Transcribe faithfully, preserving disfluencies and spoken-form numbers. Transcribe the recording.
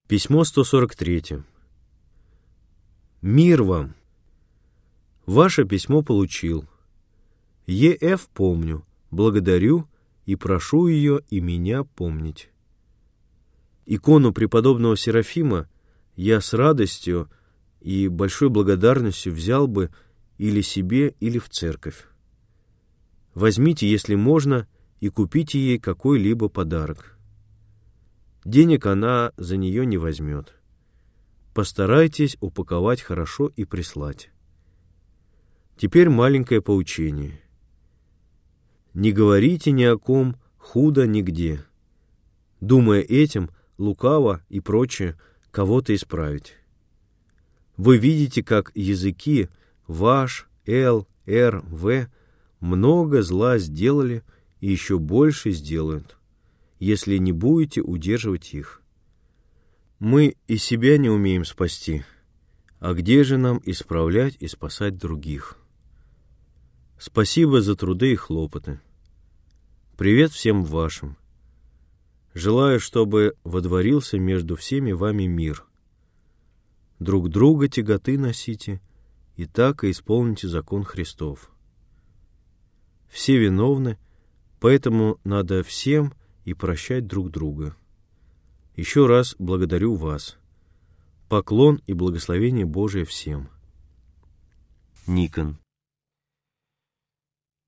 Письмо сто сорок три. Мир вам! Ваше письмо получил. Е Ф помню, благодарю и прошу ее и меня помнить. Икону преподобного Серафима я с радостью и большой благодарностью взял бы или себе, или в церковь. Возьмите, если можно, и купите ей какой-либо подарок. Денег она за нее не возьмет. Постарайтесь упаковать хорошо и прислать. Теперь маленькое поучение. Не говорите ни о ком худо нигде, думая этим лукаво и прочее кого-то исправить. Вы видите, как языки ваш, Л, Р, В много зла сделали и еще больше сделают, если не будете удерживать их. Мы и себя не умеем спасти, а где же нам исправлять и спасать других? Спасибо за труды и хлопоты. Привет всем вашим. Желаю, чтобы водворился между всеми вами мир. Друг друга тяготы носите, и так и исполните закон Христов. Все виновны, поэтому надо всем и прощать друг друга. Еще раз благодарю вас. Поклон и благословение Божие всем. Никон.